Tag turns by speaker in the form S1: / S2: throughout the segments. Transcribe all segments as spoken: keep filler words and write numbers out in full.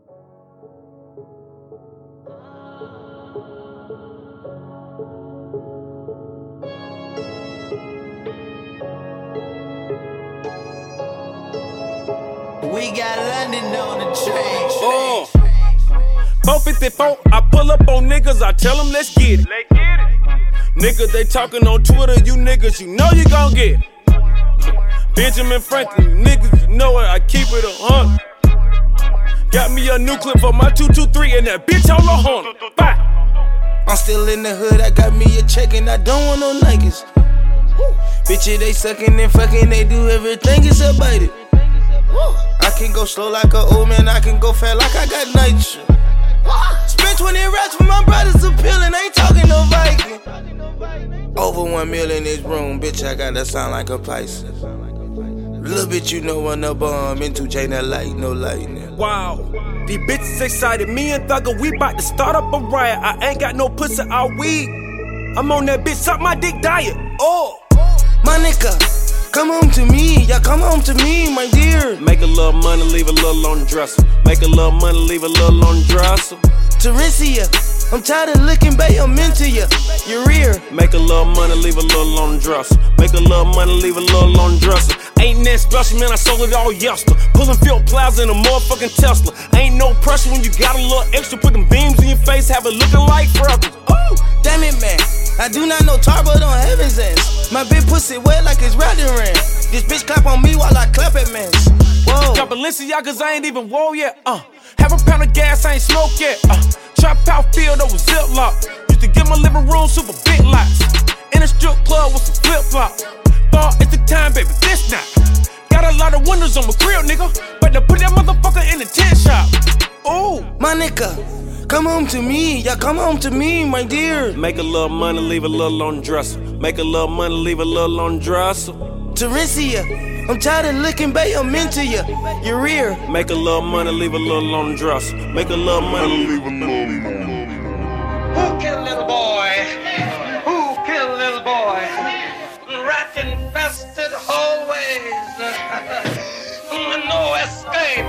S1: We got London on the train.
S2: Oh, four fifty-four, I pull up on niggas, I tell them let's get it.
S3: Let's get it.
S2: Niggas, they talking on Twitter, you niggas, you know you gon' get it. Benjamin Franklin, you niggas, you know it, I keep it a hundred. Got me a new clip for my two two three and that bitch all a hundred. Bye.
S4: I'm still in the hood, I got me a check and I don't want no niggas. Bitches, they suckin' and fucking, they do everything except bite it. I can go slow like a old man, I can go fat like I got nitro. Spent twenty racks for my brothers appealing, ain't talking no Viking. Over one mil in this room, bitch, I gotta sound like a Pisces. Little bitch, you know when the bomb into chain that light, no lightning.
S2: Wow, these bitches excited, me and Thugger, we bout to start up a riot. I ain't got no pussy, I weed. I'm on that bitch, suck my dick diet. Oh,
S4: my nigga, come home to me, yeah, come home to me, my dear.
S2: Make a little money, leave a little on the dresser. Make a little money, leave a little on the dresser.
S4: Teresia, I'm tired of looking, babe, I'm into ya, your rear.
S2: Make a little money, leave a little on the dresser. Make a little money, leave a little on the dresser. Ain't that special, man, I sold it all yesterday. Pulling Field Plaza in a motherfucking Tesla. Ain't no pressure when you got a little extra. Put them beams in your face, have it looking like freckles.
S4: Ooh, damn it, man, I do not know tar, but on heaven's ends. My big pussy wet like it's riding rain. This bitch clap on me while I clap at men. Whoa.
S2: Got Balenciagas, I ain't even whoa yet. Uh, have a pound of gas, I ain't smoke yet. Uh, trap out field over Ziploc. Used to get my living room super big lots. In a strip club with some flip flops. Ball, it's the time, baby, this not. Got a lot of windows on my grill, nigga. But to put that motherfucker in the tent shop. Ooh,
S4: my nigga, come home to me, yeah, come home to me, my dear.
S2: Make a little money, leave a little on the dresser. Make a little money, leave a little on the dresser.
S4: Teresia, I'm tired of looking, babe, I'm into ya, your rear.
S2: Make a little money, leave a little on the dresser. Make a little money, leave a little money.
S3: Who killed little boy? Who killed little boy? Rat infested hallways. No escape.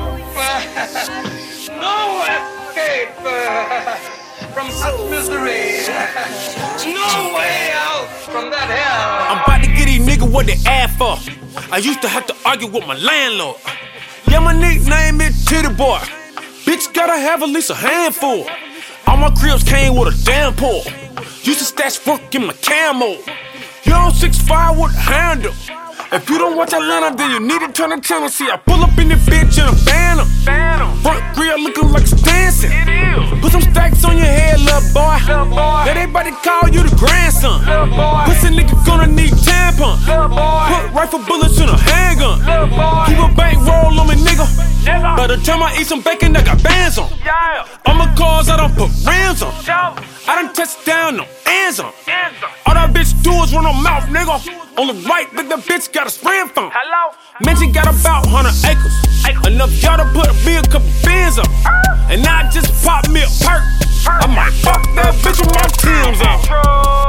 S3: No escape from such misery. No way out from that hell.
S2: I'm about to get these niggas what they ask for. I used to have to argue with my landlord. Yeah, my nickname is Titty Boy. Bitch gotta have at least a handful. All my cribs came with a damn pull. Used to stash work in my camo. You on six five with a handle. If you don't watch Atlanta, then you need to turn the channel. See, I pull up in this bitch in a phantom. Front grill looking like it's dancing. Put some stacks on your head, little boy. Let everybody call you the grandson. Pussy nigga gonna need tampon. Put rifle bullets in a handgun. Keep a bankroll on me, nigga. By the time I eat some bacon, I got bands on. All my cars, I don't put rims on. I done touched down, no hands on. All that bitch do is run her mouth, nigga. On the right, but the bitch got a spraying phone.
S3: Hello?
S2: Mention got about one hundred acres. Enough y'all to put me a couple bins up. And now I just pop me a perk. I might fuck that bitch with my Tim's on.